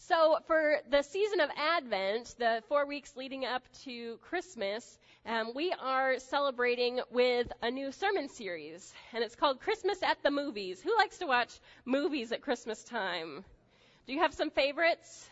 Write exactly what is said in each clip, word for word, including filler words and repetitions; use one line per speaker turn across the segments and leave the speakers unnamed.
So for the season of Advent, the four weeks leading up to Christmas, um, we are celebrating with a new sermon series, and it's called Christmas at the Movies. Who likes to watch movies at Christmas time? Do you have some favorites?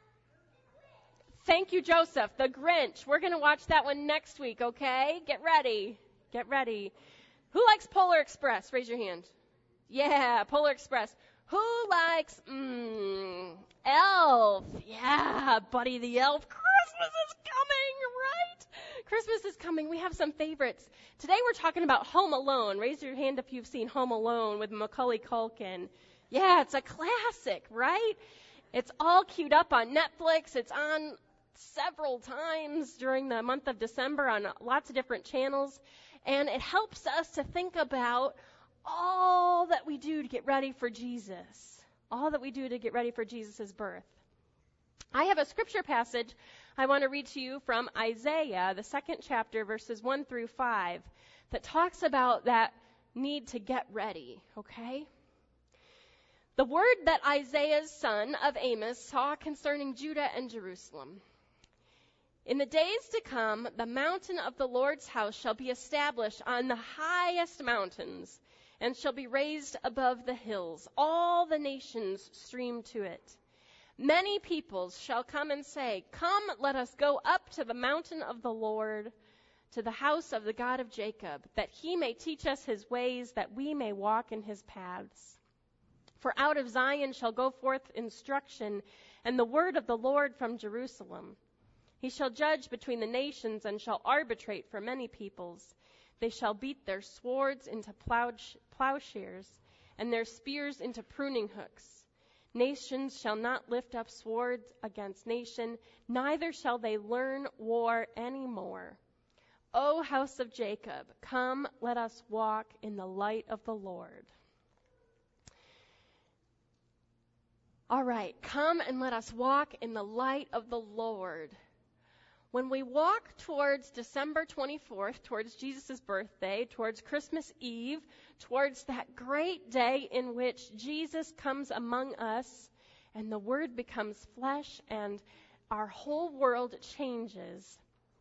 Thank you, Joseph. The Grinch. We're going to watch that one next week, okay? Get ready. Get ready. Who likes Polar Express? Raise your hand. Yeah, Polar Express. Who likes, mm, Elf? Yeah, Buddy the Elf. Christmas is coming, right? Christmas is coming. We have some favorites. Today we're talking about Home Alone. Raise your hand if you've seen Home Alone with Macaulay Culkin. Yeah, it's a classic, right? It's all queued up on Netflix. It's on several times during the month of December on lots of different channels. And it helps us to think about all that we do to get ready for Jesus. All that we do to get ready for Jesus' birth. I have a scripture passage I want to read to you from Isaiah, the second chapter, verses one through five, that talks about that need to get ready, okay? The word that Isaiah's son of Amos saw concerning Judah and Jerusalem. In the days to come, the mountain of the Lord's house shall be established on the highest mountains, and shall be raised above the hills. All the nations stream to it. Many peoples shall come and say, Come, let us go up to the mountain of the Lord, to the house of the God of Jacob, that he may teach us his ways, that we may walk in his paths. For out of Zion shall go forth instruction, and the word of the Lord from Jerusalem. He shall judge between the nations, and shall arbitrate for many peoples. They shall beat their swords into plowshares, and their spears into pruning hooks. Nations shall not lift up swords against nation, neither shall they learn war any more. O house of Jacob, come, let us walk in the light of the Lord. All right, come and let us walk in the light of the Lord. When we walk towards December twenty-fourth, towards Jesus' birthday, towards Christmas Eve, towards that great day in which Jesus comes among us and the Word becomes flesh and our whole world changes,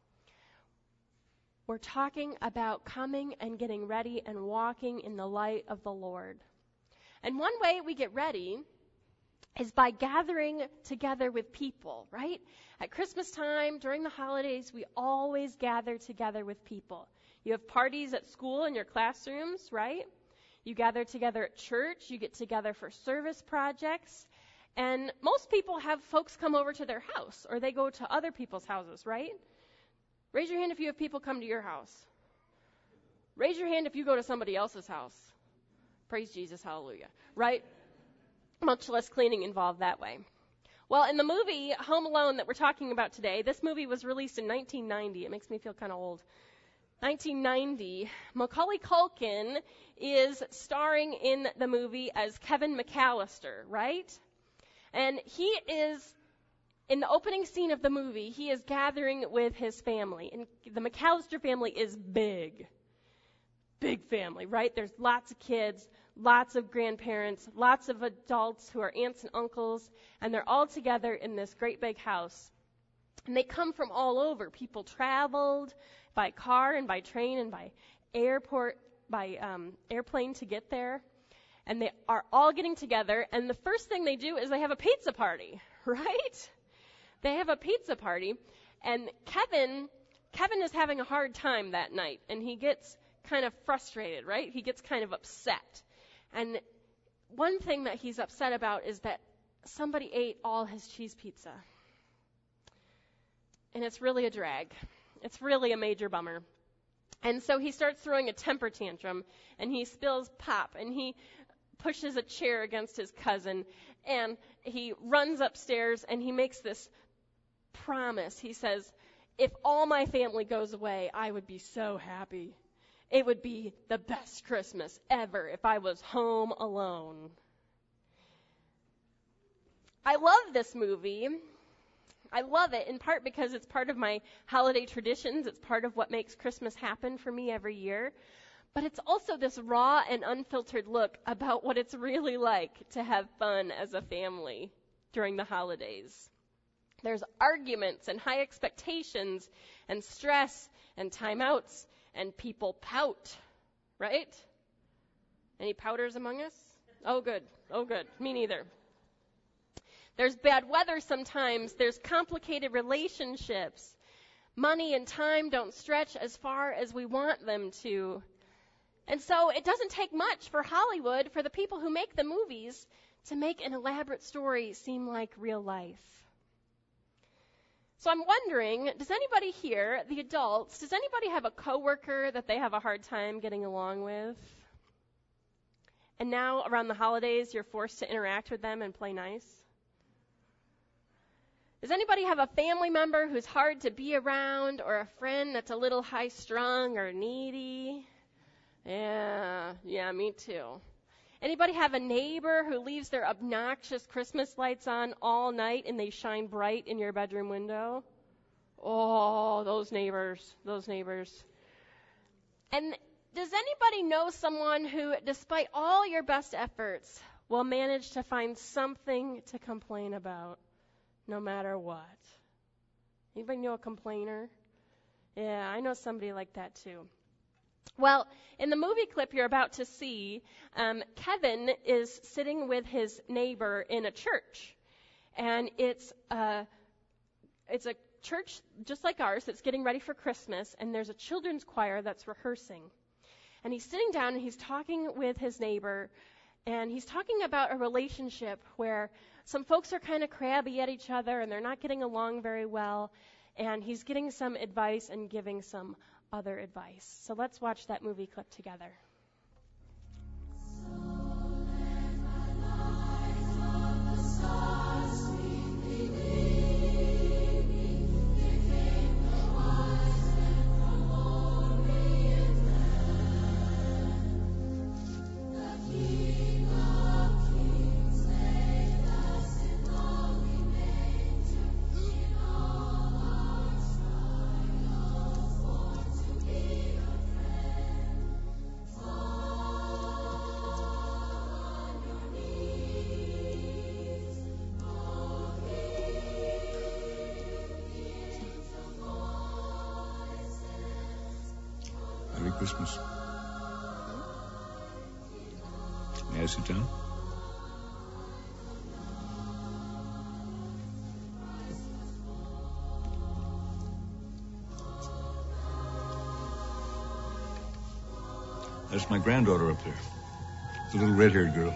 we're talking about coming and getting ready and walking in the light of the Lord. And one way we get ready is by gathering together with people, right? At Christmas time, during the holidays, we always gather together with people. You have parties at school in your classrooms, right? You gather together at church. You get together for service projects. And most people have folks come over to their house, or they go to other people's houses, right? Raise your hand if you have people come to your house. Raise your hand if you go to somebody else's house. Praise Jesus, hallelujah, right? Much less cleaning involved that way. Well, in the movie Home Alone that we're talking about today, this movie was released in nineteen ninety. It makes me feel kind of old. nineteen ninety, Macaulay Culkin is starring in the movie as Kevin McAllister, right? And he is, in the opening scene of the movie, he is gathering with his family. And the McAllister family is big. Big family, right? There's lots of kids, lots of grandparents, lots of adults who are aunts and uncles, and they're all together in this great big house. And they come from all over. People traveled by car and by train and by airport, by um, airplane to get there. And they are all getting together, and the first thing they do is they have a pizza party, right? They have a pizza party, and Kevin, Kevin is having a hard time that night, and he gets kind of frustrated, right? He gets kind of upset. And one thing that he's upset about is that somebody ate all his cheese pizza. And it's really a drag. It's really a major bummer. And so he starts throwing a temper tantrum, and he spills pop, and he pushes a chair against his cousin, and he runs upstairs, and he makes this promise. He says, if all my family goes away, I would be so happy. It would be the best Christmas ever if I was home alone. I love this movie. I love it in part because it's part of my holiday traditions. It's part of what makes Christmas happen for me every year. But it's also this raw and unfiltered look about what it's really like to have fun as a family. during the holidays. There's arguments and high expectations and stress and timeouts and people pout, right? Any pouters among us? Oh, good. Oh, good. Me neither. There's bad weather sometimes. There's complicated relationships. Money and time don't stretch as far as we want them to. And so it doesn't take much for Hollywood, for the people who make the movies, to make an elaborate story seem like real life. So I'm wondering, does anybody here, the adults, does anybody have a coworker that they have a hard time getting along with? And now, around the holidays, you're forced to interact with them and play nice? Does anybody have a family member who's hard to be around, or a friend that's a little high-strung or needy? Yeah, yeah, me too. Anybody have a neighbor who leaves their obnoxious Christmas lights on all night and they shine bright in your bedroom window? Oh, those neighbors, those neighbors. And does anybody know someone who, despite all your best efforts, will manage to find something to complain about, no matter what? Anybody know a complainer? Yeah, I know somebody like that too. Well, in the movie clip you're about to see, um, Kevin is sitting with his neighbor in a church. And it's a, it's a church just like ours that's getting ready for Christmas, and there's a children's choir that's rehearsing. And he's sitting down and he's talking with his neighbor, and he's talking about a relationship where some folks are kind of crabby at each other and they're not getting along very well, and he's getting some advice and giving some other advice. So let's watch that movie clip together.
Christmas. May I sit down? That's my granddaughter up there, the little red-haired girl.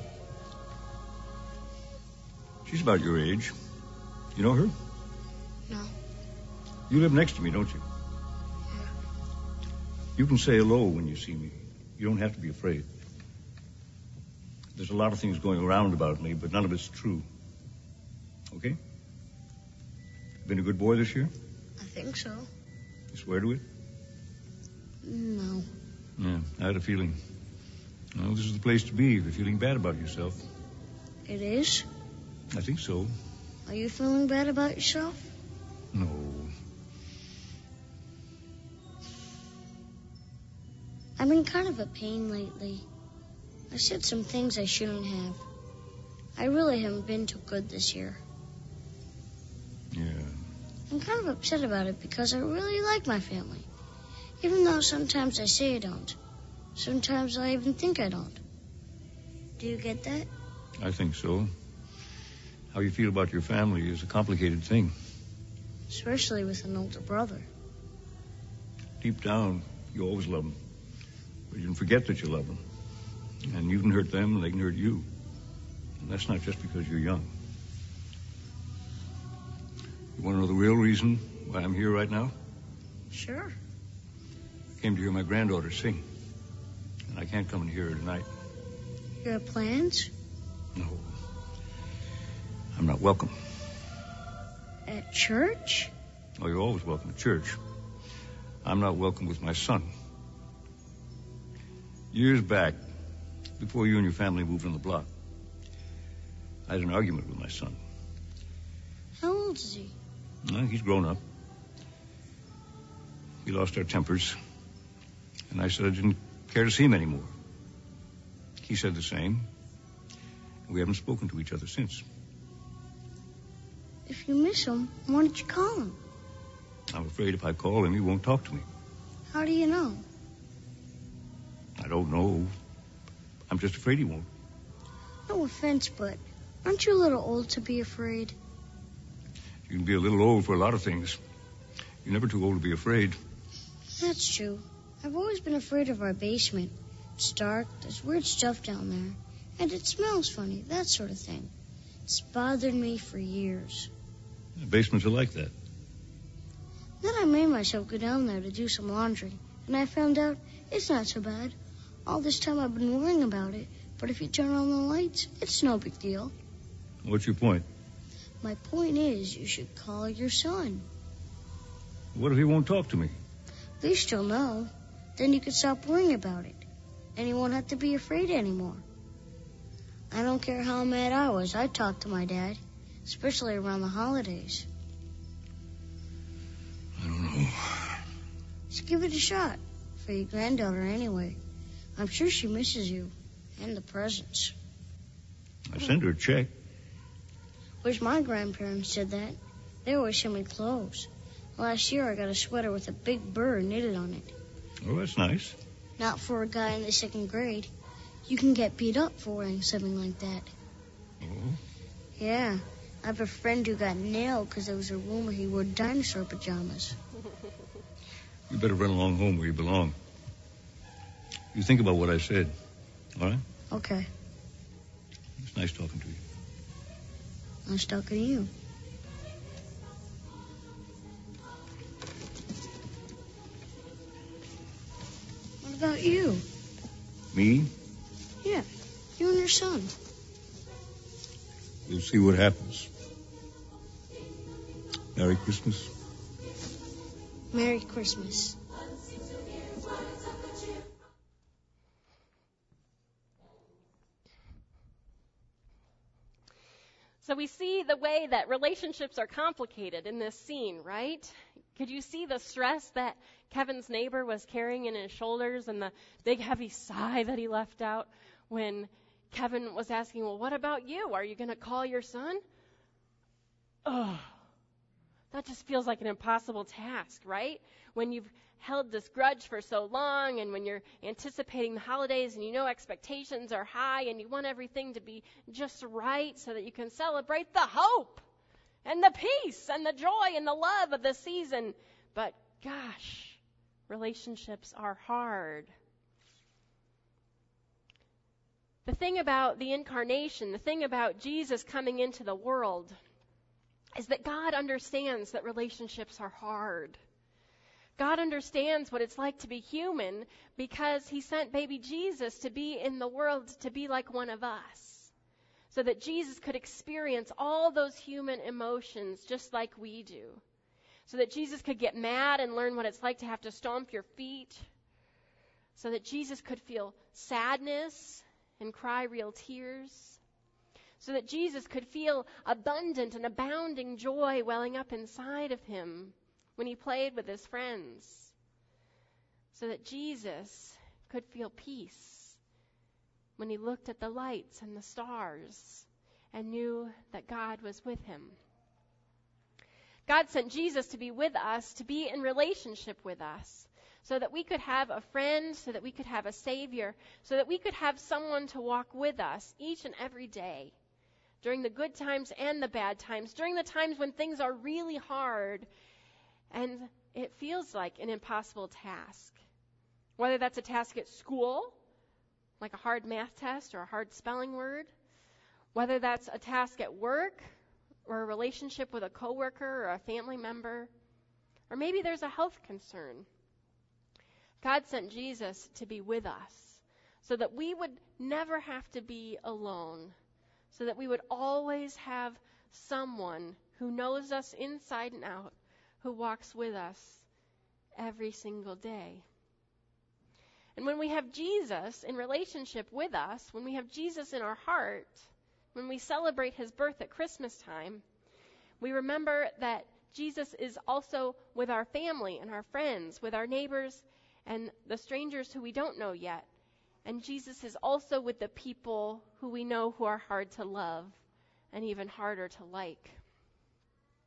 She's about your age. You know her?
No.
You live next to me, don't you? You can say hello when you see me. You don't have to be afraid. There's a lot of things going around about me, but none of it's true. Okay? Been a good boy this year?
I think so.
You swear to it?
No.
Yeah, I had a feeling. Well, this is the place to be if you're feeling bad about yourself.
It is?
I think so.
Are you feeling bad about yourself?
No.
I've been kind of a pain lately. I said some things I shouldn't have. I really haven't been too good this year.
Yeah.
I'm kind of upset about it because I really like my family. Even though sometimes I say I don't. Sometimes I even think I don't. Do you get that?
I think so. How you feel about your family is a complicated thing.
Especially with an older brother.
Deep down, you always love them. But you can forget that you love them. And you can hurt them and they can hurt you. And that's not just because you're young. You want to know the real reason why I'm here right now?
Sure.
I came to hear my granddaughter sing. And I can't come and hear her tonight.
You have plans?
No. I'm not welcome.
At church?
Oh, you're always welcome at church. I'm not welcome with my son. Years back, before you and your family moved on the block, I had an argument with my son.
How old is he?
Well, he's grown up. We lost our tempers, and I said I didn't care to see him anymore. He said the same. We haven't spoken to each other since.
If you miss him, why don't you call him?
I'm afraid if I call him, he won't talk to me.
How do you know?
I don't know. I'm just afraid he won't.
No offense, but aren't you a little old to be afraid?
You can be a little old for a lot of things. You're never too old to be afraid.
That's true. I've always been afraid of our basement. It's dark, there's weird stuff down there, and it smells funny, that sort of thing. It's bothered me for years.
The basements are like that.
Then I made myself go down there to do some laundry, and I found out it's not so bad. All this time I've been worrying about it, but if you turn on the lights, it's no big deal.
What's your point?
My point is you should call your son.
What if he won't talk to me?
At least you'll know. Then you could stop worrying about it, and you won't have to be afraid anymore. I don't care how mad I was, I'd talk to my dad, especially around the holidays.
I don't know.
Just give it a shot, for your granddaughter anyway. I'm sure she misses you, and the presents.
I sent her a check.
Wish my grandparents did that. They always send me clothes. Last year I got a sweater with a big bird knitted on it.
Oh, that's nice.
Not for a guy in the second grade. You can get beat up for wearing something like that.
Oh?
Yeah. I have a friend who got nailed because there was a rumor he wore dinosaur pajamas.
You better run along home where you belong. You think about what I said, all right?
Okay.
It's nice talking to you.
Nice talking to you. What about you?
Me?
Yeah, you and your son.
We'll see what happens. Merry Christmas.
Merry Christmas.
So we see the way that relationships are complicated in this scene, right? Could you see the stress that Kevin's neighbor was carrying in his shoulders and the big heavy sigh that he left out when Kevin was asking, well, what about you? Are you going to call your son? Oh, that just feels like an impossible task, right? When you've held this grudge for so long and when you're anticipating the holidays and you know expectations are high and you want everything to be just right so that you can celebrate the hope and the peace and the joy and the love of the season. But gosh, relationships are hard. The thing about the incarnation, the thing about Jesus coming into the world, is that God understands that relationships are hard. God understands what it's like to be human because he sent baby Jesus to be in the world, to be like one of us, so that Jesus could experience all those human emotions just like we do, so that Jesus could get mad and learn what it's like to have to stomp your feet, so that Jesus could feel sadness and cry real tears, so that Jesus could feel abundant and abounding joy welling up inside of him when he played with his friends, so that Jesus could feel peace when he looked at the lights and the stars and knew that God was with him. God sent Jesus to be with us, to be in relationship with us, so that we could have a friend, so that we could have a Savior, so that we could have someone to walk with us each and every day, during the good times and the bad times, during the times when things are really hard and it feels like an impossible task. Whether that's a task at school, like a hard math test or a hard spelling word, whether that's a task at work or a relationship with a coworker or a family member, or maybe there's a health concern. God sent Jesus to be with us so that we would never have to be alone, so that we would always have someone who knows us inside and out, who walks with us every single day. And when we have Jesus in relationship with us, when we have Jesus in our heart, when we celebrate his birth at Christmas time, we remember that Jesus is also with our family and our friends, with our neighbors and the strangers who we don't know yet. And Jesus is also with the people who we know who are hard to love and even harder to like.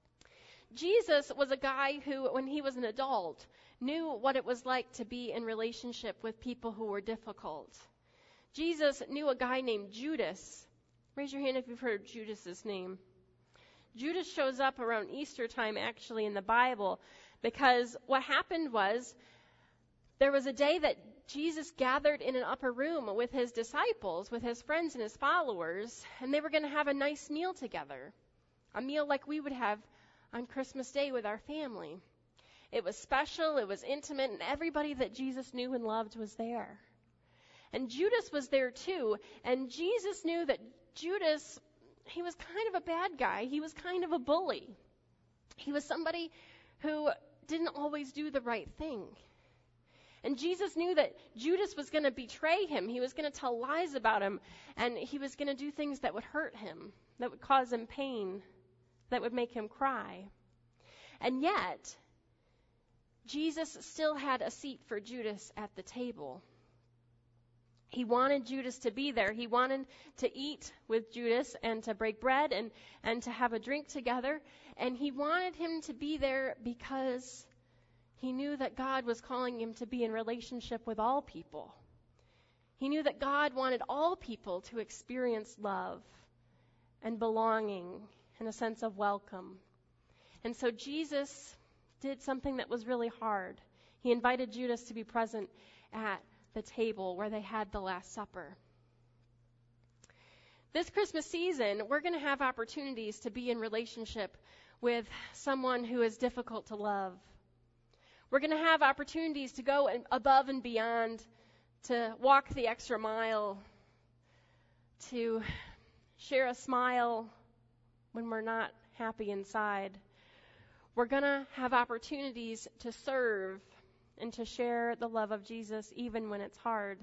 Jesus was a guy who, when he was an adult, knew what it was like to be in relationship with people who were difficult. Jesus knew a guy named Judas. Raise your hand if you've heard Judas's name. Judas shows up around Easter time, actually, in the Bible, because what happened was there was a day that Jesus gathered in an upper room with his disciples, with his friends and his followers, and they were going to have a nice meal together, a meal like we would have on Christmas Day with our family. It was special, it was intimate, and everybody that Jesus knew and loved was there. And Judas was there too, and Jesus knew that Judas, he was kind of a bad guy. He was kind of a bully. He was somebody who didn't always do the right thing. And Jesus knew that Judas was going to betray him. He was going to tell lies about him, and he was going to do things that would hurt him, that would cause him pain, that would make him cry. And yet, Jesus still had a seat for Judas at the table. He wanted Judas to be there. He wanted to eat with Judas and to break bread and, and to have a drink together. And he wanted him to be there because he knew that God was calling him to be in relationship with all people. He knew that God wanted all people to experience love and belonging and a sense of welcome. And so Jesus did something that was really hard. He invited Judas to be present at the table where they had the Last Supper. This Christmas season, we're going to have opportunities to be in relationship with someone who is difficult to love. We're going to have opportunities to go above and beyond, to walk the extra mile, to share a smile when we're not happy inside. We're going to have opportunities to serve and to share the love of Jesus even when it's hard.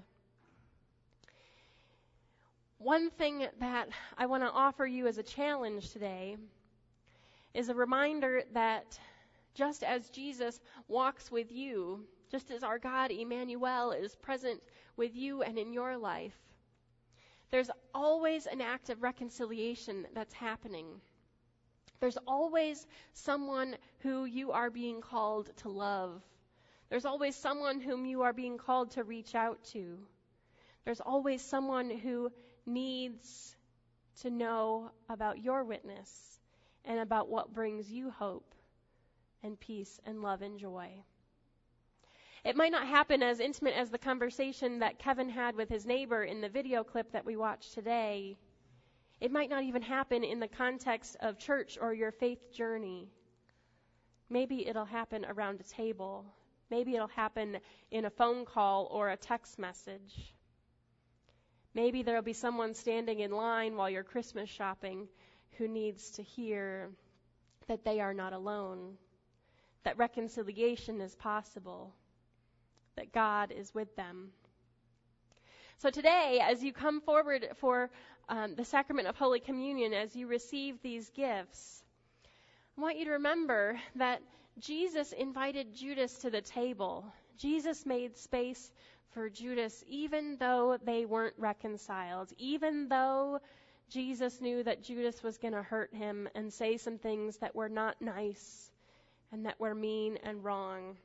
One thing that I want to offer you as a challenge today is a reminder that just as Jesus walks with you, just as our God Emmanuel is present with you and in your life, there's always an act of reconciliation that's happening. There's always someone who you are being called to love. There's always someone whom you are being called to reach out to. There's always someone who needs to know about your witness and about what brings you hope and peace and love and joy. It might not happen as intimate as the conversation that Kevin had with his neighbor in the video clip that we watched today. It might not even happen in the context of church or your faith journey. Maybe it'll happen around a table. Maybe it'll happen in a phone call or a text message. Maybe there'll be someone standing in line while you're Christmas shopping who needs to hear that they are not alone, that reconciliation is possible, that God is with them. So today, as you come forward for um, the sacrament of Holy Communion, as you receive these gifts, I want you to remember that Jesus invited Judas to the table. Jesus made space for Judas, even though they weren't reconciled, even though Jesus knew that Judas was going to hurt him and say some things that were not nice and that were mean and wrong.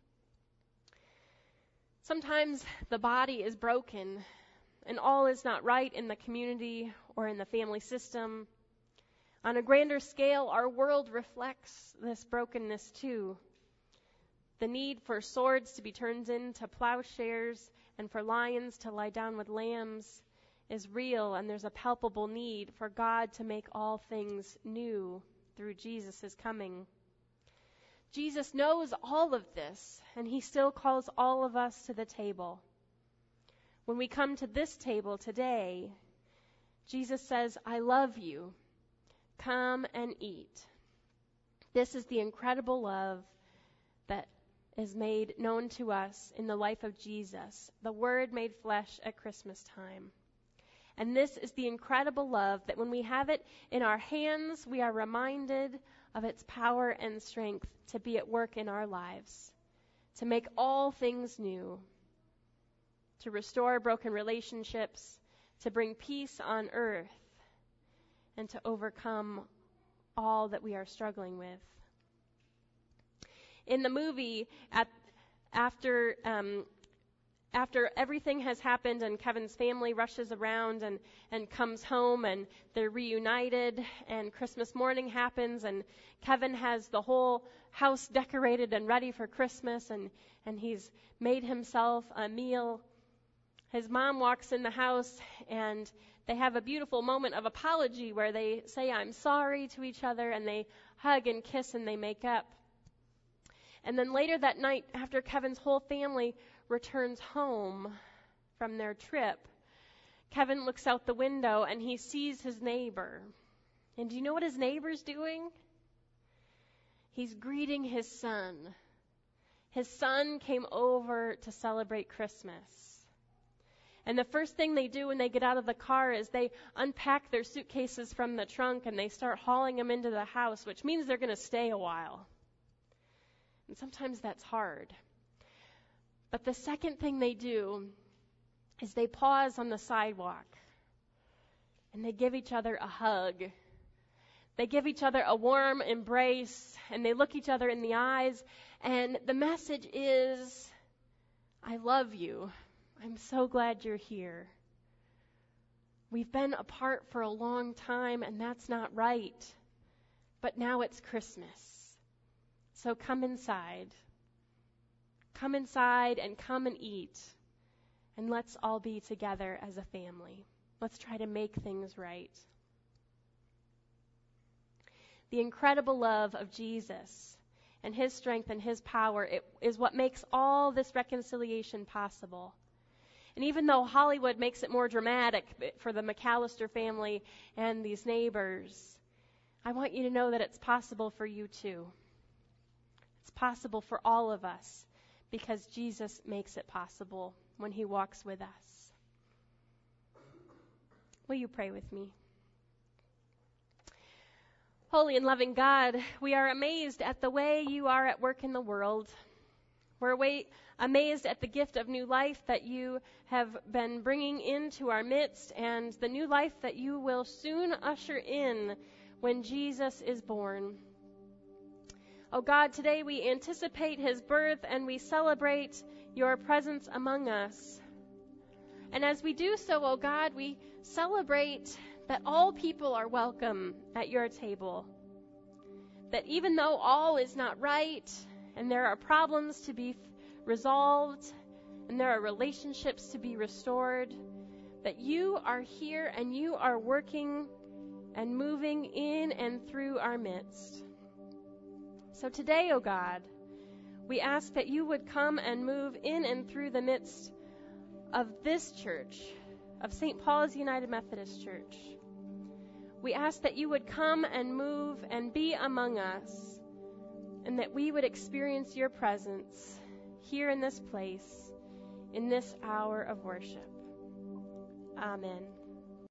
Sometimes the body is broken and all is not right in the community or in the family system. On a grander scale, our world reflects this brokenness too. The need for swords to be turned into plowshares and for lions to lie down with lambs is real, and there's a palpable need for God to make all things new through Jesus' coming. Jesus knows all of this, and he still calls all of us to the table. When we come to this table today, Jesus says, I love you. Come and eat. This is the incredible love that is made known to us in the life of Jesus, the Word made flesh at Christmas time. And this is the incredible love that when we have it in our hands, we are reminded of its power and strength to be at work in our lives, to make all things new, to restore broken relationships, to bring peace on earth, and to overcome all that we are struggling with. in the movie, at after um, after everything has happened and Kevin's family rushes around and, and comes home and they're reunited and Christmas morning happens and Kevin has the whole house decorated and ready for Christmas and, and he's made himself a meal. His mom walks in the house and they have a beautiful moment of apology where they say, "I'm sorry" to each other, and they hug and kiss and they make up. And then later that night, after Kevin's whole family returns home from their trip, Kevin looks out the window and he sees his neighbor. And do you know what his neighbor's doing? He's greeting his son. His son came over to celebrate Christmas. And the first thing they do when they get out of the car is they unpack their suitcases from the trunk and they start hauling them into the house, which means they're going to stay a while. And sometimes that's hard. But the second thing they do is they pause on the sidewalk and they give each other a hug. They give each other a warm embrace and they look each other in the eyes, and the message is, "I love you. I'm so glad you're here. We've been apart for a long time and that's not right. But now it's Christmas. So come inside. Come inside and come and eat. And let's all be together as a family. Let's try to make things right." The incredible love of Jesus and his strength and his power it, is what makes all this reconciliation possible. And even though Hollywood makes it more dramatic for the McAllister family and these neighbors, I want you to know that it's possible for you too. It's possible for all of us because Jesus makes it possible when he walks with us. Will you pray with me? Holy and loving God, we are amazed at the way you are at work in the world. We're way, amazed at the gift of new life that you have been bringing into our midst and the new life that you will soon usher in when Jesus is born. Oh God, today we anticipate his birth and we celebrate your presence among us. And as we do so, oh God, we celebrate that all people are welcome at your table. That even though all is not right and there are problems to be resolved and there are relationships to be restored, that you are here and you are working and moving in and through our midst. So today, oh God, we ask that you would come and move in and through the midst of this church, of Saint Paul's United Methodist Church. We ask that you would come and move and be among us, and that we would experience your presence here in this place, in this hour of worship. Amen.